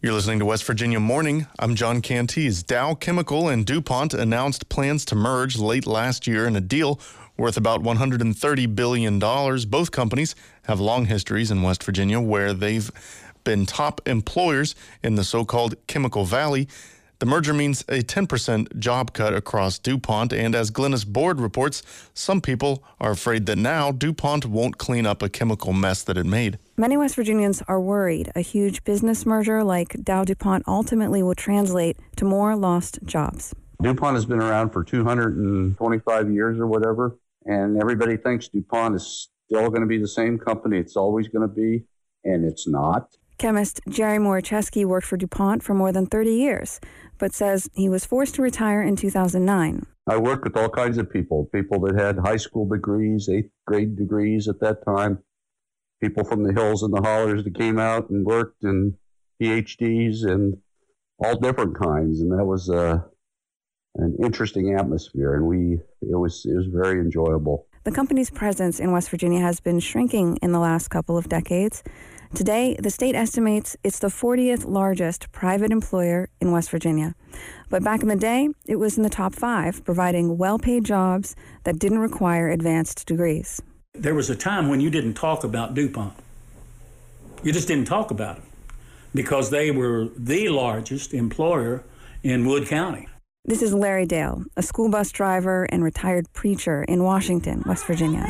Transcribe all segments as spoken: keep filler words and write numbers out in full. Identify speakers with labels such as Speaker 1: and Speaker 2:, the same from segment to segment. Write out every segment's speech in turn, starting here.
Speaker 1: You're listening to West Virginia Morning. I'm John Canties. Dow Chemical and DuPont announced plans to merge late last year in a deal worth about one hundred thirty billion dollars. Both companies have long histories in West Virginia where they've been top employers in the so-called Chemical Valley. The merger means a ten percent job cut across DuPont, and as Glynis Board reports, some people are afraid that now DuPont won't clean up a chemical mess that it made.
Speaker 2: Many West Virginians are worried a huge business merger like Dow-DuPont ultimately will translate to more lost jobs.
Speaker 3: DuPont has been around for two hundred twenty-five years or whatever, and everybody thinks DuPont is still going to be the same company it's always going to be, and it's not.
Speaker 2: Chemist Jerry Moricheski worked for DuPont for more than thirty years, but says he was forced to retire in two thousand nine.
Speaker 3: I worked with all kinds of people, people that had high school degrees, eighth grade degrees at that time, people from the hills and the hollers that came out and worked, and P H Ds and all different kinds, and that was uh, an interesting atmosphere, and we it was it was very enjoyable.
Speaker 2: The company's presence in West Virginia has been shrinking in the last couple of decades. Today, the state estimates it's the fortieth largest private employer in West Virginia. But back in the day, it was in the top five, providing well-paid jobs that didn't require advanced degrees.
Speaker 4: There was a time when you didn't talk about DuPont. You just didn't talk about it because they were the largest employer in Wood County.
Speaker 2: This is Larry Dale, a school bus driver and retired preacher in Washington, West Virginia.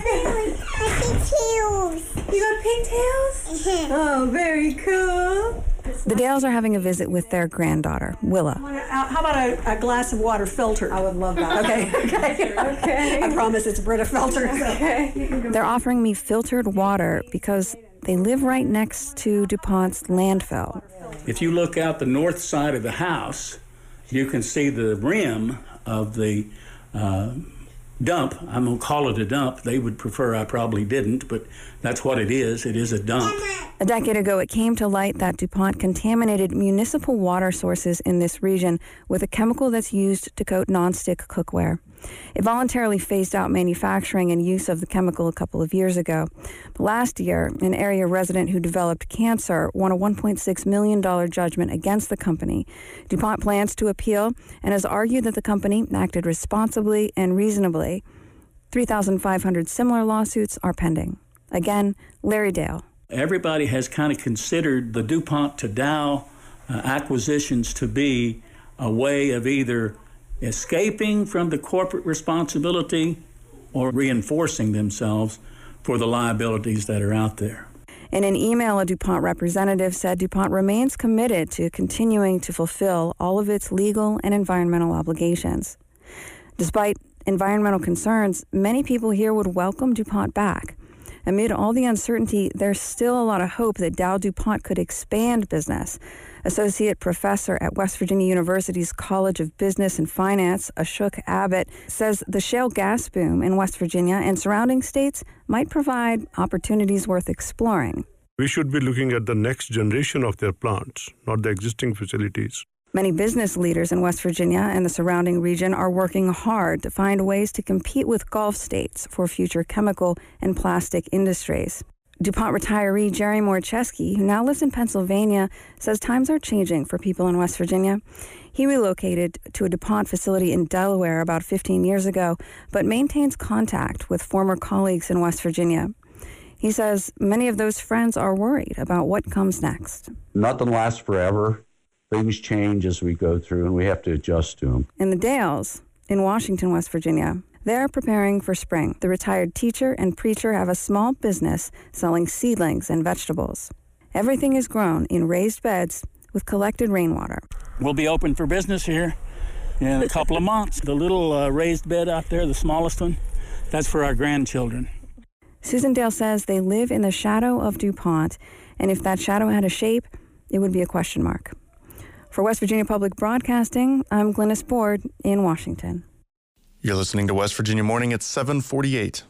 Speaker 5: You got pigtails? Oh, very cool.
Speaker 2: The Dales are having a visit with their granddaughter, Willa.
Speaker 5: How about a, a glass of water filtered?
Speaker 6: I would love that.
Speaker 5: Okay, okay, okay. I promise it's Brita filtered. Okay.
Speaker 2: They're offering me filtered water because they live right next to DuPont's landfill.
Speaker 4: If you look out the north side of the house, you can see the rim of the uh, dump. I'm going to call it a dump. They would prefer I probably didn't, but that's what it is. It is a dump.
Speaker 2: A decade ago, it came to light that DuPont contaminated municipal water sources in this region with a chemical that's used to coat nonstick cookware. It voluntarily phased out manufacturing and use of the chemical a couple of years ago. But last year, an area resident who developed cancer won a one point six million dollars judgment against the company. DuPont plans to appeal and has argued that the company acted responsibly and reasonably. three thousand five hundred similar lawsuits are pending. Again, Larry Dale.
Speaker 4: Everybody has kind of considered the DuPont to Dow uh, acquisitions to be a way of either escaping from the corporate responsibility or reinforcing themselves for the liabilities that are out there.
Speaker 2: In an email, a DuPont representative said DuPont remains committed to continuing to fulfill all of its legal and environmental obligations. Despite environmental concerns, many people here would welcome DuPont back. Amid all the uncertainty, there's still a lot of hope that Dow-DuPont could expand business. Associate professor at West Virginia University's College of Business and Finance, Ashok Abbott, says the shale gas boom in West Virginia and surrounding states might provide opportunities worth exploring.
Speaker 7: We should be looking at the next generation of their plants, not the existing facilities.
Speaker 2: Many business leaders in West Virginia and the surrounding region are working hard to find ways to compete with Gulf states for future chemical and plastic industries. DuPont retiree Jerry Moricheski, who now lives in Pennsylvania, says times are changing for people in West Virginia. He relocated to a DuPont facility in Delaware about fifteen years ago, but maintains contact with former colleagues in West Virginia. He says many of those friends are worried about what comes next.
Speaker 3: Nothing lasts forever. Things change as we go through, and we have to adjust to them.
Speaker 2: In the Dales, in Washington, West Virginia, they're preparing for spring. The retired teacher and preacher have a small business selling seedlings and vegetables. Everything is grown in raised beds with collected rainwater.
Speaker 4: We'll be open for business here in a couple of months. The little uh, raised bed out there, the smallest one, that's for our grandchildren.
Speaker 2: Susan Dale says they live in the shadow of DuPont, and if that shadow had a shape, it would be a question mark. For West Virginia Public Broadcasting, I'm Glynis Board in Washington.
Speaker 1: You're listening to West Virginia Morning at seven forty-eight.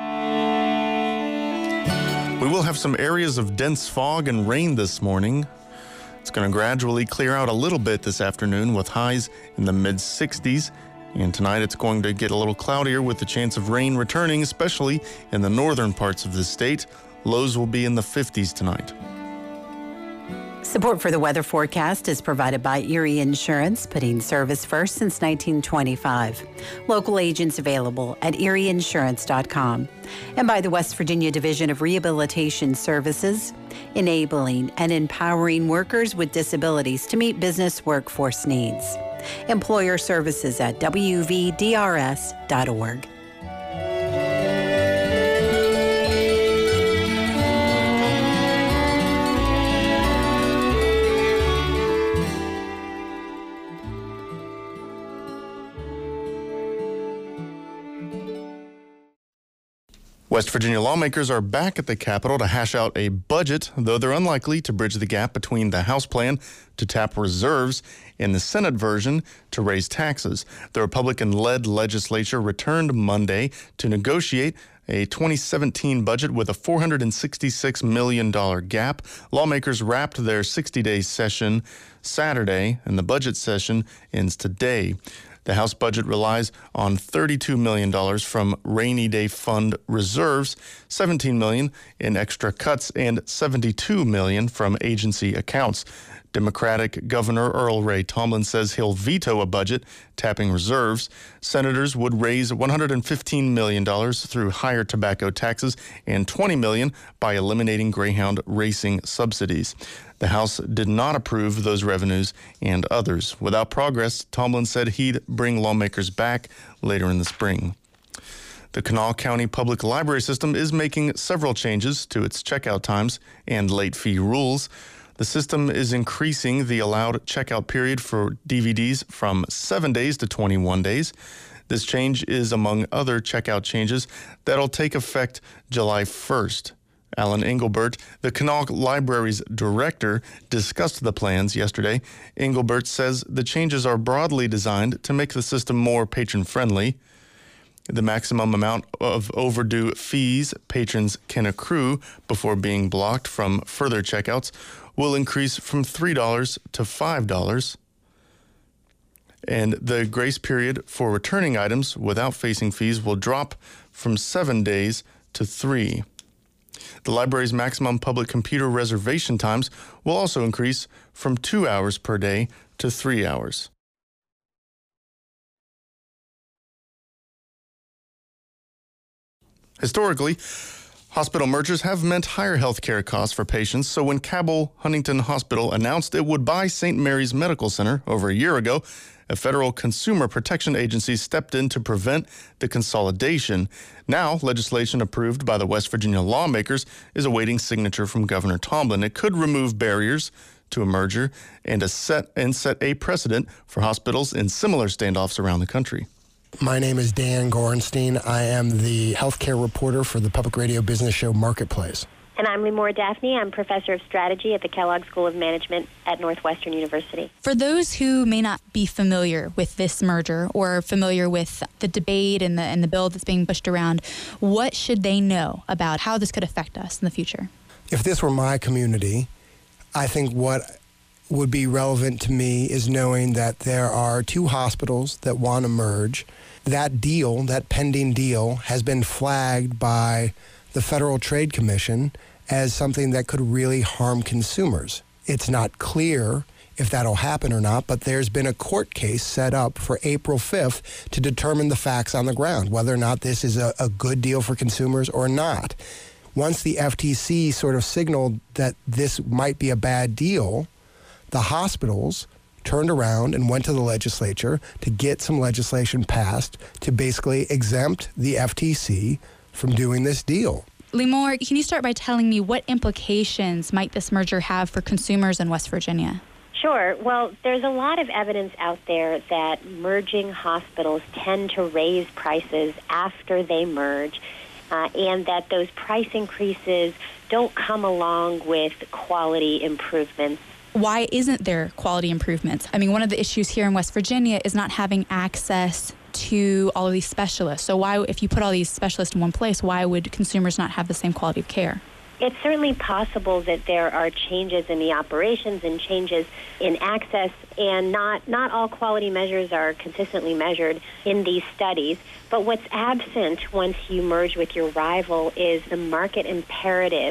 Speaker 1: We will have some areas of dense fog and rain this morning. It's going to gradually clear out a little bit this afternoon with highs in the mid sixties. And tonight it's going to get a little cloudier with the chance of rain returning, especially in the northern parts of the state. Lows will be in the fifties tonight.
Speaker 6: Support for the weather forecast is provided by Erie Insurance, putting service first since nineteen twenty-five. Local agents available at erie insurance dot com. And by the West Virginia Division of Rehabilitation Services, enabling and empowering workers with disabilities to meet business workforce needs. Employer services at w v d r s dot org.
Speaker 1: West Virginia lawmakers are back at the Capitol to hash out a budget, though they're unlikely to bridge the gap between the House plan to tap reserves and the Senate version to raise taxes. The Republican-led legislature returned Monday to negotiate a twenty seventeen budget with a four hundred sixty-six million dollars gap. Lawmakers wrapped their sixty-day session Saturday, and the budget session ends today. The House budget relies on thirty-two million dollars from rainy day fund reserves, seventeen million dollars in extra cuts, and seventy-two million dollars from agency accounts. Democratic Governor Earl Ray Tomblin says he'll veto a budget tapping reserves. Senators would raise one hundred fifteen million dollars through higher tobacco taxes and twenty million dollars by eliminating Greyhound racing subsidies. The House did not approve those revenues and others. Without progress, Tomblin said he'd bring lawmakers back later in the spring. The Kanawha County Public Library System is making several changes to its checkout times and late fee rules. The system is increasing the allowed checkout period for D V Ds from seven days to twenty-one days. This change is among other checkout changes that'll take effect July first. Alan Engelbert, the Kanawha Library's director, discussed the plans yesterday. Engelbert says the changes are broadly designed to make the system more patron-friendly. The maximum amount of overdue fees patrons can accrue before being blocked from further checkouts will increase from three dollars to five dollars. And the grace period for returning items without facing fees will drop from seven days to three. The library's maximum public computer reservation times will also increase from two hours per day to three hours. Historically, hospital mergers have meant higher health care costs for patients, so when Cabell Huntington Hospital announced it would buy Saint Mary's Medical Center over a year ago, a federal consumer protection agency stepped in to prevent the consolidation. Now, legislation approved by the West Virginia lawmakers is awaiting signature from Governor Tomblin. It could remove barriers to a merger and, a set, and set a precedent for hospitals in similar standoffs around the country.
Speaker 8: My name is Dan Gorenstein. I am the healthcare reporter for the public radio business show Marketplace.
Speaker 9: And I'm Limor Daphne. I'm professor of strategy at the Kellogg School of Management at Northwestern University.
Speaker 10: For those who may not be familiar with this merger or familiar with the debate and the and the bill that's being pushed around, what should they know about how this could affect us in the future?
Speaker 8: If this were my community, I think what would be relevant to me is knowing that there are two hospitals that want to merge. That deal, that pending deal, has been flagged by the Federal Trade Commission as something that could really harm consumers. It's not clear if that'll happen or not, but there's been a court case set up for April fifth to determine the facts on the ground, whether or not this is a, a good deal for consumers or not. Once the F T C sort of signaled that this might be a bad deal, the hospitals turned around and went to the legislature to get some legislation passed to basically exempt the F T C from doing this deal.
Speaker 10: Limor, can you start by telling me what implications might this merger have for consumers in West Virginia?
Speaker 9: Sure. Well, there's a lot of evidence out there that merging hospitals tend to raise prices after they merge, uh, and that those price increases don't come along with quality improvements.
Speaker 10: Why isn't there quality improvements? I mean, one of the issues here in West Virginia is not having access to all of these specialists. So why, if you put all these specialists in one place, why would consumers not have the same quality of care?
Speaker 9: It's certainly possible that there are changes in the operations and changes in access, and not, not all quality measures are consistently measured in these studies. But what's absent once you merge with your rival is the market imperative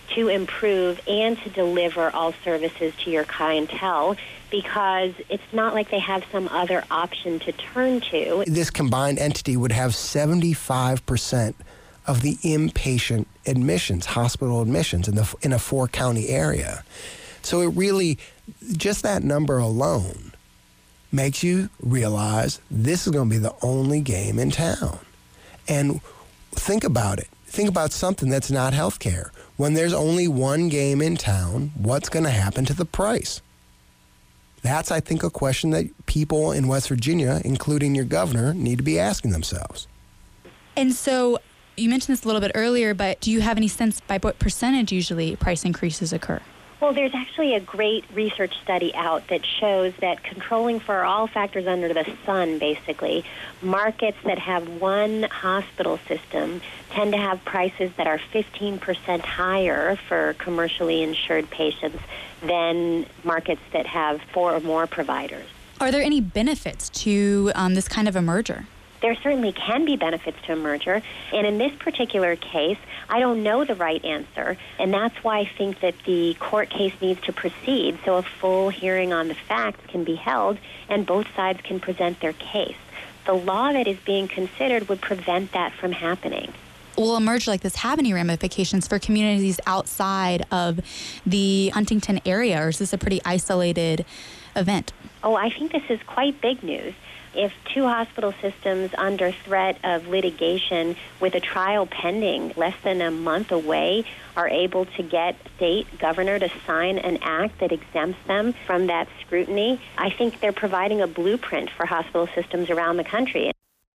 Speaker 9: to improve and to deliver all services to your clientele, because it's not like they have some other option to turn to.
Speaker 8: This combined entity would have seventy-five percent of the inpatient admissions, hospital admissions in the in a four-county area. So it really, just that number alone makes you realize this is going to be the only game in town. And think about it. Think about something that's not healthcare. When there's only one game in town, what's going to happen to the price? That's, I think, a question that people in West Virginia, including your governor, need to be asking themselves.
Speaker 10: And so you mentioned this a little bit earlier, but do you have any sense by what percentage usually price increases occur?
Speaker 9: Well, there's actually a great research study out that shows that controlling for all factors under the sun, basically, markets that have one hospital system tend to have prices that are fifteen percent higher for commercially insured patients than markets that have four or more providers.
Speaker 10: Are there any benefits to um, this kind of a merger?
Speaker 9: There certainly can be benefits to a merger, and in this particular case, I don't know the right answer, and that's why I think that the court case needs to proceed so a full hearing on the facts can be held and both sides can present their case. The law that is being considered would prevent that from happening.
Speaker 10: Will a merger like this have any ramifications for communities outside of the Huntington area, or is this a pretty isolated event?
Speaker 9: Oh, I think this is quite big news. If two hospital systems under threat of litigation with a trial pending less than a month away are able to get state governor to sign an act that exempts them from that scrutiny, I think they're providing a blueprint for hospital systems around the country.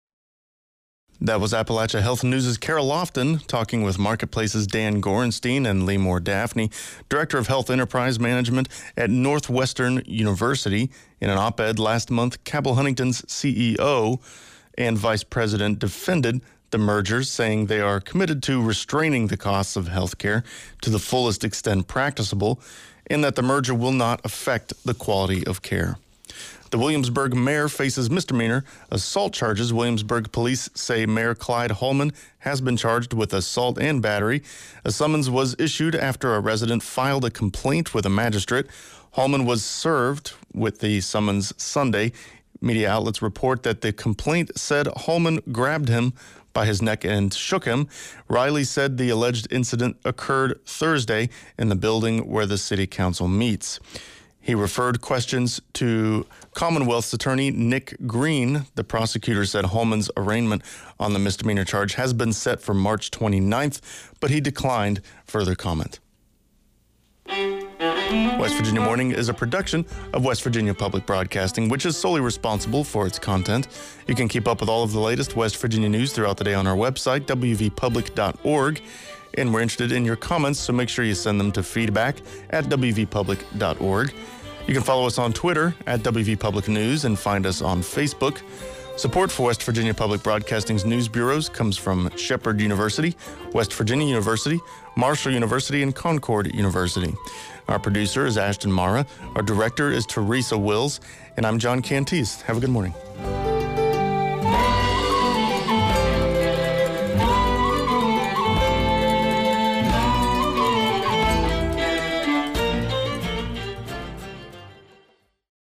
Speaker 1: That was Appalachia Health News' Carol Lofton talking with Marketplace's Dan Gorenstein and Lee Moore Daphne, Director of Health Enterprise Management at Northwestern University. In an op-ed last month, Cabell Huntington's C E O and Vice President defended the mergers, saying they are committed to restraining the costs of health care to the fullest extent practicable, and that the merger will not affect the quality of care. The Williamsburg mayor faces misdemeanor assault charges. Williamsburg police say Mayor Clyde Holman has been charged with assault and battery. A summons was issued after a resident filed a complaint with a magistrate. Holman was served with the summons Sunday. Media outlets report that the complaint said Holman grabbed him by his neck and shook him. Riley said the alleged incident occurred Thursday in the building where the city council meets. He referred questions to Commonwealth's attorney, Nick Green. The prosecutor said Holman's arraignment on the misdemeanor charge has been set for March twenty-ninth, but he declined further comment. West Virginia Morning is a production of West Virginia Public Broadcasting, which is solely responsible for its content. You can keep up with all of the latest West Virginia news throughout the day on our website, w v public dot org. And we're interested in your comments, so make sure you send them to feedback at w v public dot org. You can follow us on Twitter at W V Public News and find us on Facebook. Support for West Virginia Public Broadcasting's news bureaus comes from Shepherd University, West Virginia University, Marshall University, and Concord University. Our producer is Ashton Mara. Our director is Teresa Wills. And I'm John Canties. Have a good morning.